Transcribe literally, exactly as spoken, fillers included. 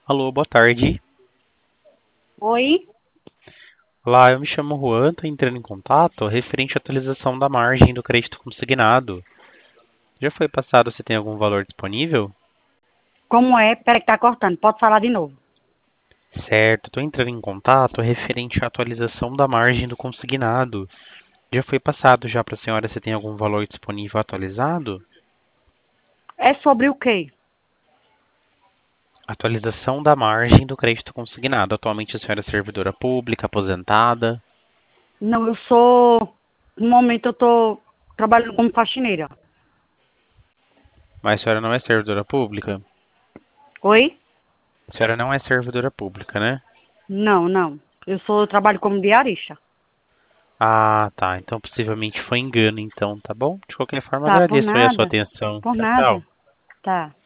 Alô, boa tarde. Oi? Olá, eu me chamo Juan, tô entrando em contato referente à atualização da margem do crédito consignado. Já foi passado se tem algum valor disponível? Como é? Peraí que tá cortando. Pode falar de novo. Certo, tô entrando em contato referente à atualização da margem do consignado. Já foi passado já para a senhora se tem algum valor disponível atualizado? É sobre o quê? Atualização da margem do crédito consignado. Atualmente a senhora é servidora pública, aposentada, Não, eu sou. No momento eu tô trabalhando como faxineira. mas a senhora não é servidora pública? Oi? A senhora não é servidora pública, né? Não, não. Eu sou, eu trabalho como diarista. Ah, tá. Então possivelmente foi engano, então, tá bom? De qualquer forma, Tá, por agradeço aí a sua nada. atenção. Por Tchau, tchau. nada. Tá.